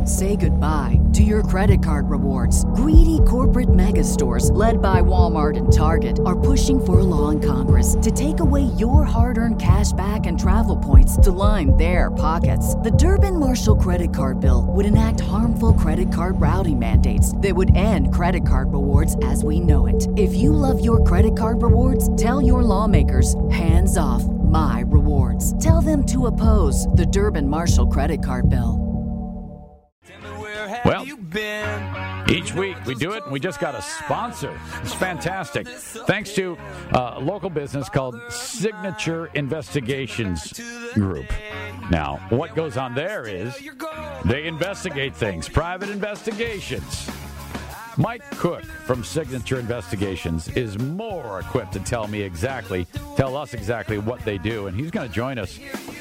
Say goodbye to your credit card rewards. Greedy corporate mega stores, led by Walmart and Target, are pushing for a law in Congress to take away your hard-earned cash back and travel points to line their pockets. The Durbin-Marshall credit card bill would enact harmful credit card routing mandates that would end credit card rewards as we know it. If you love your credit card rewards, tell your lawmakers, hands off my rewards. Tell them to oppose the Durbin-Marshall credit card bill. Well, each week we do it, and we just got a sponsor. It's fantastic. Thanks to a local business called Signature Investigations Group. Now, what goes on there is they investigate things, private investigations. Mike Cook from Signature Investigations is more equipped to tell us exactly what they do, and he's going to join us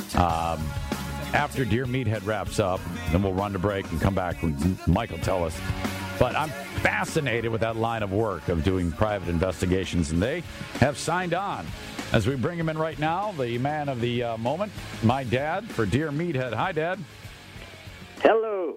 after Dear Meathead wraps up. Then we'll run to break and come back and Mike will tell us. But I'm fascinated with that line of work of doing private investigations, and they have signed on. As we bring him in right now, the man of the moment, my dad for Dear Meathead. Hi, Dad. Hello.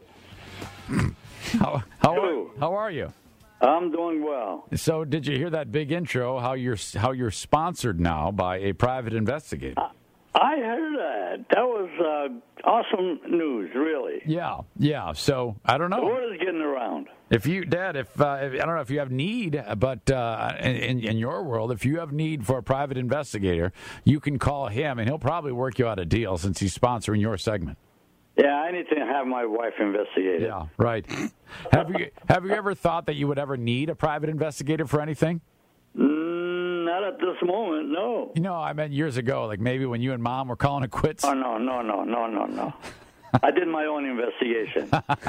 How are you? I'm doing well. So, did you hear that big intro? How you're sponsored now by a private investigator? I heard that. That was awesome news, really. Yeah. So I don't know. The word is getting around. If you, Dad, I don't know if you have need, but in your world, if you have need for a private investigator, you can call him, and he'll probably work you out a deal since he's sponsoring your segment. Yeah, I need to have my wife investigated. Yeah, right. Have you ever thought that you would ever need a private investigator for anything? Not at this moment, no. You know, I meant years ago, like maybe when you and Mom were calling it quits. Oh, no. I did my own investigation.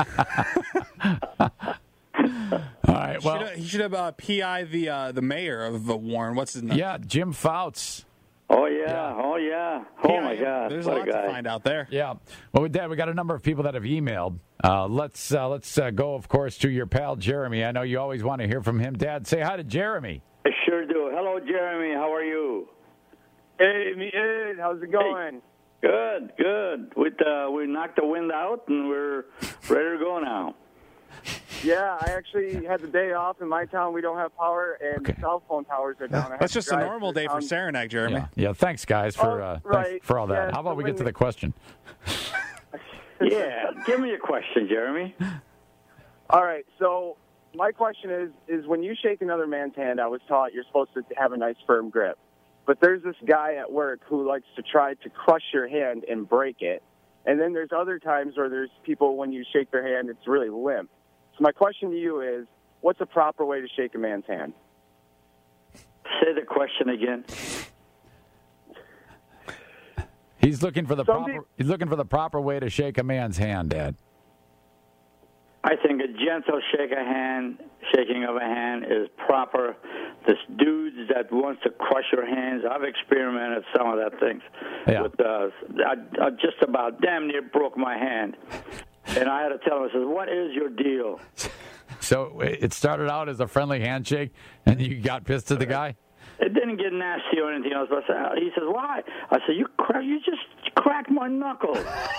All right, well. He should have PI the mayor of Warren. What's his name? Yeah, Jim Fouts. Oh, yeah. Oh, my God. There's a lot to find out there. Yeah. Well, Dad, we got a number of people that have emailed. Let's go, of course, to your pal, Jeremy. I know you always want to hear from him. Dad, say hi to Jeremy. I sure do. Hello, Jeremy. How are you? Hey, Ed. How's it going? Hey. Good. We knocked the wind out, and we're ready to go now. Yeah, I actually had the day off. In my town, we don't have power, and cell phone towers are down. That's just a normal day for Saranac, Jeremy. Yeah. Thanks, guys, for thanks for all that. Yeah, How about we get to the question? Yeah, give me a question, Jeremy. All right, so my question is when you shake another man's hand, I was taught you're supposed to have a nice firm grip. But there's this guy at work who likes to try to crush your hand and break it. And then there's other times where there's people, when you shake their hand, it's really limp. So my question to you is, what's a proper way to shake a man's hand? Say the question again. He's looking for the proper way to shake a man's hand, Dad. I think a gentle shaking of a hand is proper. This dudes that wants to crush your hands, I've experimented some of that things. Yeah. With I just about damn near broke my hand. And I had to tell him, I said, what is your deal? So it started out as a friendly handshake, and you got pissed at the guy? It didn't get nasty or anything else. But he says, why? I said, you just cracked my knuckles.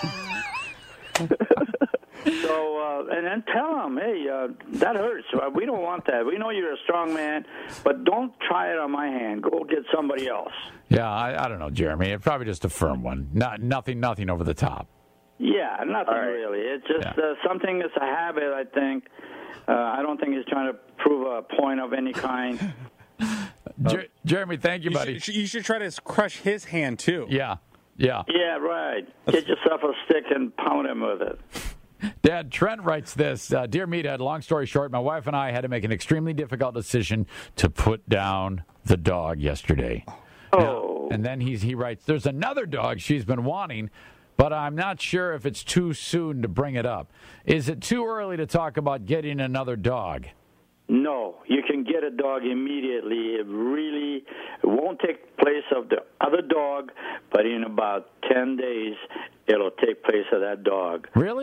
So, and then tell him, hey, that hurts. We don't want that. We know you're a strong man, but don't try it on my hand. Go get somebody else. Yeah, I don't know, Jeremy. It's probably just a firm one. Nothing over the top. Yeah, nothing really. It's just something that's a habit, I think. I don't think he's trying to prove a point of any kind. Jeremy, thank you, buddy. You should try to crush his hand, too. Yeah. Yeah, right. Get yourself a stick and pound him with it. Dad, Trent writes this. Dear Meathead, long story short, my wife and I had to make an extremely difficult decision to put down the dog yesterday. Oh. And then he writes, there's another dog she's been wanting, but I'm not sure if it's too soon to bring it up. Is it too early to talk about getting another dog? No, you can get a dog immediately. It won't take place of the other dog, but in about 10 days, it'll take place of that dog. Really?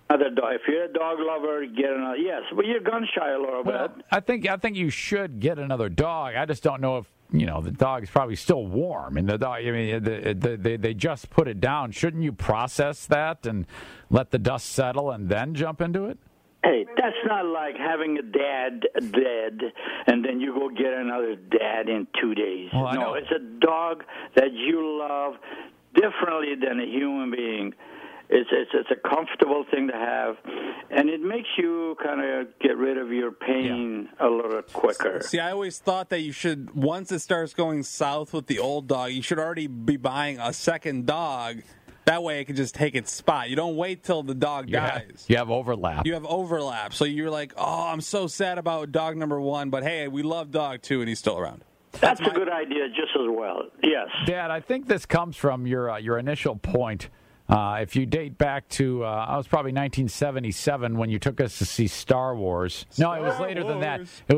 Another dog. If you're a dog lover, get another. Yes, but you're gun shy a little Well, bit. I think you should get another dog. I just don't know if the dog is probably still warm, and the dog. I mean, they just put it down. Shouldn't you process that and let the dust settle and then jump into it? Hey, that's not like having a dad dead and then you go get another dad in 2 days. Well, I know. No, it's a dog that you love differently than a human being. It's a comfortable thing to have, and it makes you kind of get rid of your pain a little quicker. See, I always thought that you should, once it starts going south with the old dog, you should already be buying a second dog. That way it can just take its spot. You don't wait till the dog dies. You have overlap. You have overlap. So you're like, oh, I'm so sad about dog number 1, but hey, we love dog 2, and he's still around. That's a good idea just as well. Yes. Dad, I think this comes from your initial point. If you date back to, I was probably 1977 when you took us to see Star Wars. No, it was later than that. It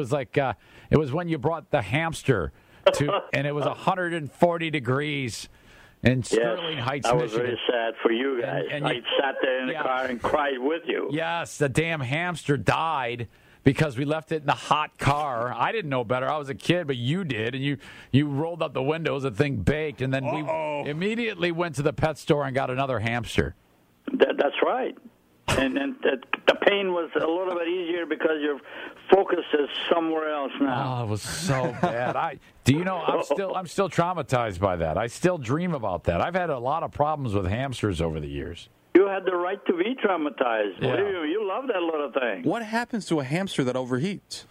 was when you brought the hamster to, and it was 140 degrees in Sterling Heights, I was Michigan. very sad for you guys. And I sat there in the car and cried with you. Yes, the damn hamster died because we left it in the hot car. I didn't know better. I was a kid, but you did, and you rolled up the windows, the thing baked, and then we immediately went to the pet store and got another hamster. That's right. And the pain was a little bit easier because your focus is somewhere else now. Oh, it was so bad. I'm still traumatized by that. I still dream about that. I've had a lot of problems with hamsters over the years. You had the right to be traumatized. Yeah. You love that little thing. What happens to a hamster that overheats?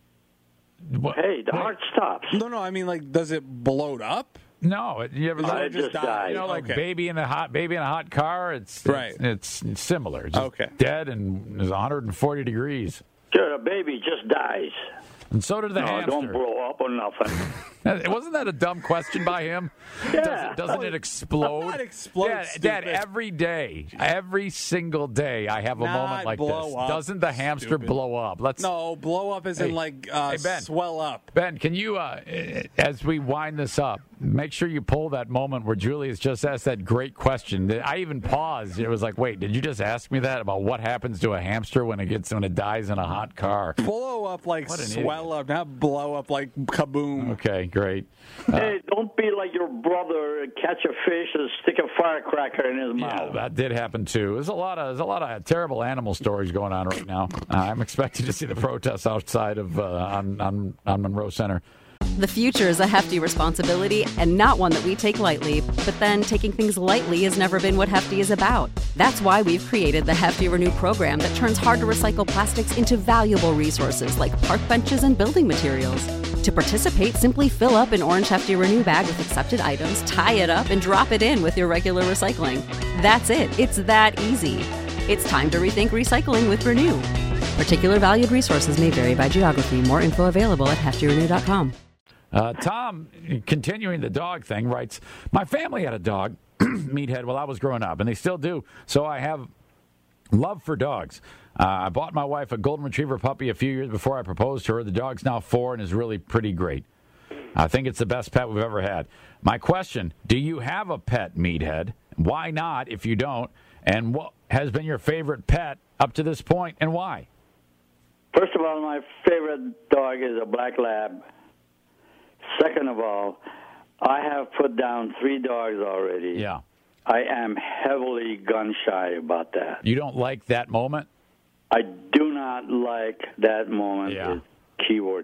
Hey, the heart stops. No, I mean, like, does it bloat up? No, you ever it just died. like Okay. baby in a hot car? It's similar. It's just Okay. dead and it's 140 degrees. Sure, the baby just dies. And so did the No, hamster. don't blow up or nothing. Wasn't that a dumb question by him? Yeah. Doesn't it explode? Not explode, Dad, stupid. every day, every single day, I have a Not moment like blow this. up, Doesn't the hamster stupid. blow up? No, blow up isn't Ben. swell up. Ben, can you, as we wind this up, make sure you pull that moment where Julius just asked that great question. I even paused. It was like, wait, did you just ask me that about what happens to a hamster when it dies in a hot car? Blow up like What an swell up, not blow up like kaboom. Okay, great. Hey, don't be like your brother and catch a fish and stick a firecracker in his Yeah, mouth. that did happen too. There's a lot of terrible animal stories going on right now. I'm expecting to see the protests outside of on Monroe Center. The future is a hefty responsibility and not one that we take lightly. But then taking things lightly has never been what Hefty is about. That's why we've created the Hefty Renew program that turns hard-to-recycle plastics into valuable resources like park benches and building materials. To participate, simply fill up an orange Hefty Renew bag with accepted items, tie it up, and drop it in with your regular recycling. That's it. It's that easy. It's time to rethink recycling with Renew. Particular valued resources may vary by geography. More info available at heftyrenew.com. Tom, continuing the dog thing, writes, my family had a dog, Meathead, while I was growing up, and they still do, so I have love for dogs. I bought my wife a golden retriever puppy a few years before I proposed to her. The dog's now 4 and is really pretty great. I think it's the best pet we've ever had. My question, do you have a pet, Meathead? Why not if you don't? And what has been your favorite pet up to this point, and why? First of all, my favorite dog is a black lab. Second of all, I have put down 3 dogs already. Yeah. I am heavily gun shy about that. You don't like that moment? I do not like that moment. Yeah. Is keyword.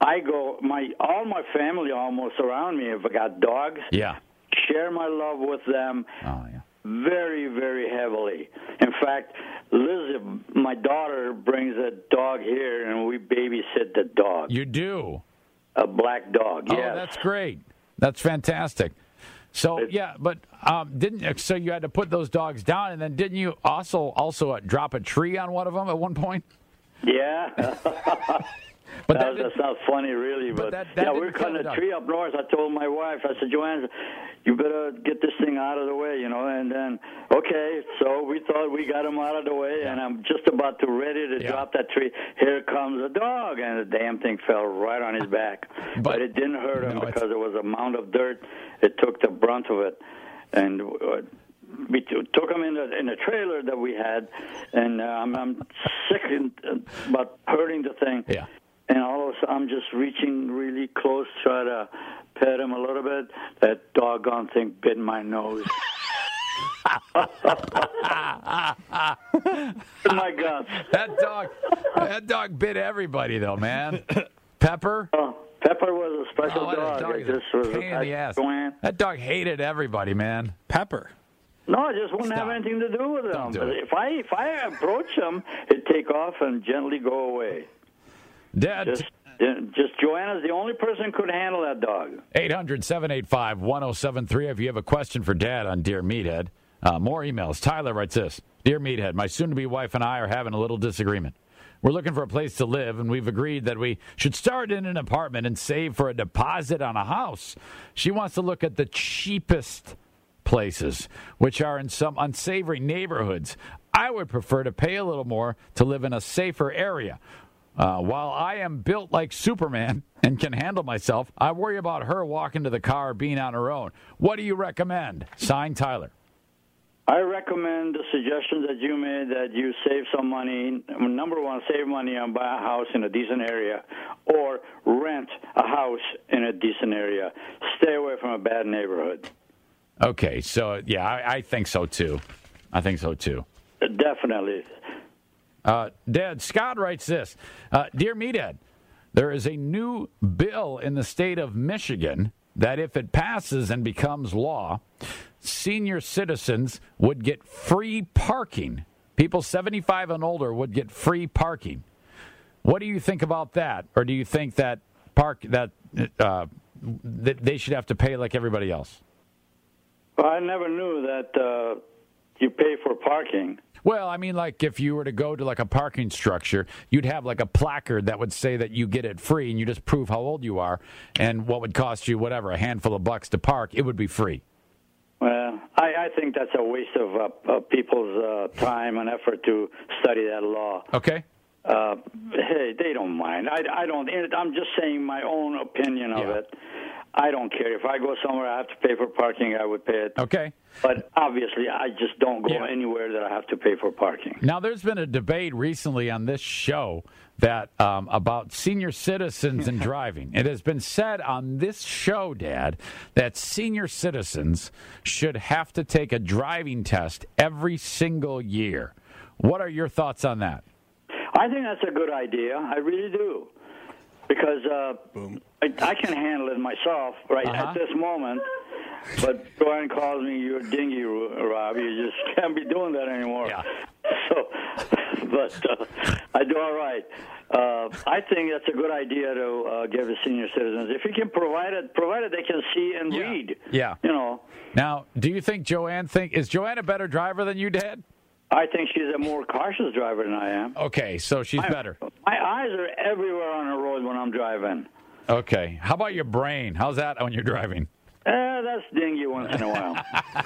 All my family almost around me have got dogs. Yeah. Share my love with them. Oh, yeah. Very, very heavily. In fact, Liz, my daughter, brings a dog here, and we babysit the dog. You do? A black dog, yes. Oh, that's great. That's fantastic. So, yeah, but so you had to put those dogs down, and then didn't you also drop a tree on one of them at one point? Yeah. But that's not funny, really. But we're cutting a tree up north. I told my wife, I said, Joanne, you better get this thing out of the way, And then, okay, so we thought we got him out of the way, and I'm just about ready to drop that tree. Here comes a dog, and the damn thing fell right on his back. But it didn't hurt him because it was a mound of dirt. It took the brunt of it. And we took him in a trailer that we had, and I'm sick about hurting the thing. Yeah. And all of a sudden, I'm just reaching really close, try to pet him a little bit. That doggone thing bit my nose. My God. That dog bit everybody, though, man. Pepper? Pepper was a special dog. That dog is a pain in the ass. That dog hated everybody, man. Pepper. No, it just wouldn't have anything to do with him. Don't do it. If I approach him, he'd take off and gently go away. Dad. Just Joanna's the only person who could handle that dog. 800-785-1073 if you have a question for Dad on Dear Meathead. More emails. Tyler writes this. Dear Meathead, my soon-to-be wife and I are having a little disagreement. We're looking for a place to live, and we've agreed that we should start in an apartment and save for a deposit on a house. She wants to look at the cheapest places, which are in some unsavory neighborhoods. I would prefer to pay a little more to live in a safer area. While I am built like Superman and can handle myself, I worry about her walking to the car being on her own. What do you recommend? Signed, Tyler. I recommend the suggestions that you made, that you save some money. Number one, save money and buy a house in a decent area, or rent a house in a decent area. Stay away from a bad neighborhood. Okay, so, yeah, I think so, too. Definitely. Dad, Scott writes this. Dear Meathead, there is a new bill in the state of Michigan that if it passes and becomes law, senior citizens would get free parking. People 75 and older would get free parking. What do you think about that? Or do you think that that they should have to pay like everybody else? Well, I never knew that you pay for parking. Well, I mean, like if you were to go to like a parking structure, you'd have like a placard that would say that you get it free, and you just prove how old you are, and what would cost you, whatever, a handful of bucks to park, it would be free. Well, I think that's a waste of people's time and effort to study that law. Okay. Hey, they don't mind. I don't. I'm just saying my own opinion of it. I don't care. If I go somewhere I have to pay for parking, I would pay it. Okay. But obviously, I just don't go anywhere that I have to pay for parking. Now, there's been a debate recently on this show that about senior citizens and driving. It has been said on this show, Dad, that senior citizens should have to take a driving test every single year. What are your thoughts on that? I think that's a good idea. I really do. Because I can handle it myself at this moment. But Brian calls me, you're dingy, Rob. You just can't be doing that anymore. Yeah. So, but I do all right. I think that's a good idea to give the senior citizens. If you can provided they can see and read. Yeah. You know. Now, do you think is Joanne a better driver than you, Dad? I think she's a more cautious driver than I am. Okay, so she's better. My eyes are everywhere on the road when I'm driving. Okay. How about your brain? How's that when you're driving? That's dingy once in a while.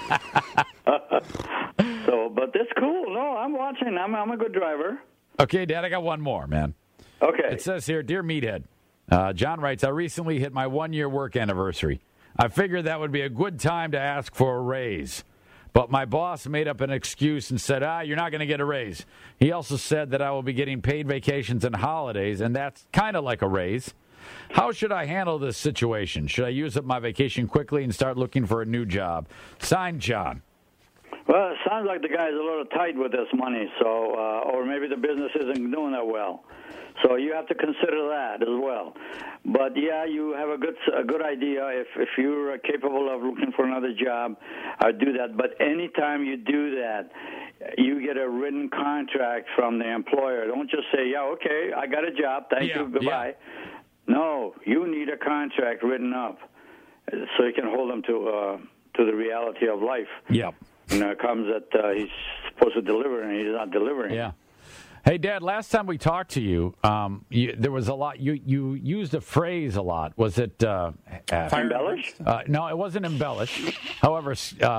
But it's cool. No, I'm watching. I'm a good driver. Okay, Dad, I got one more, man. Okay. It says here, Dear Meathead, John writes, I recently hit my 1-year work anniversary. I figured that would be a good time to ask for a raise. But my boss made up an excuse and said, you're not going to get a raise. He also said that I will be getting paid vacations and holidays, and that's kind of like a raise. How should I handle this situation? Should I use up my vacation quickly and start looking for a new job? Signed, John. Well, it sounds like the guy's a little tight with this money, so or maybe the business isn't doing that well. So you have to consider that as well. But yeah, you have a good idea. If you're capable of looking for another job, I'd do that. But anytime you do that, you get a written contract from the employer. Don't just say, okay, I got a job, thank you, goodbye. Yeah. No, you need a contract written up so you can hold them to the reality of life. Yep. And it comes that he's supposed to deliver and he's not delivering. Yeah. Hey, Dad, last time we talked to you, there was a lot. You used a phrase a lot. Was it embellish? No, it wasn't embellish. However,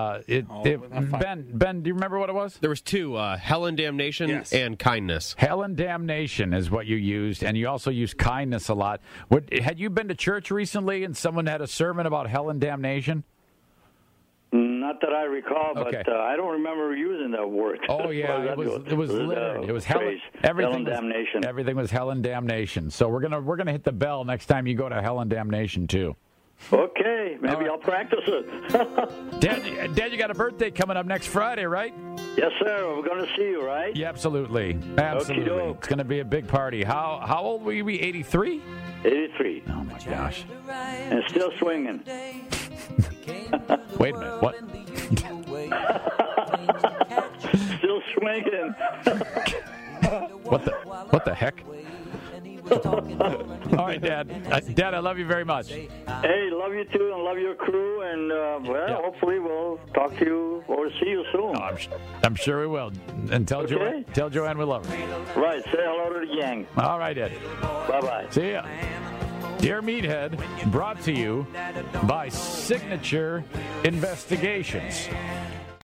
Ben, do you remember what it was? There was two, hell and damnation and kindness. Hell and damnation is what you used, and you also used kindness a lot. Had you been to church recently and someone had a sermon about hell and damnation? Not not that I recall, but I don't remember using that word. Oh yeah, it was littered. It was hell and damnation. Everything was hell and damnation. So we're gonna hit the bell next time you go to hell and damnation too. Okay, maybe I'll practice it. Dad, you got a birthday coming up next Friday, right? Yes, sir. We're going to see you, right? Yeah, absolutely. It's going to be a big party. How old will you be? 83? 83. Oh my gosh! And still swinging. Wait a minute. What? Still swinging. What the heck? All right, Dad. Dad, I love you very much. Hey, love you too, and love your crew. And hopefully we'll talk to you or see you soon. Oh, I'm sure we will. And tell Joanne we love her. Right. Say hello to the gang. All right, Ed. Bye-bye. See ya. Dear Meathead, brought to you by Signature Investigations.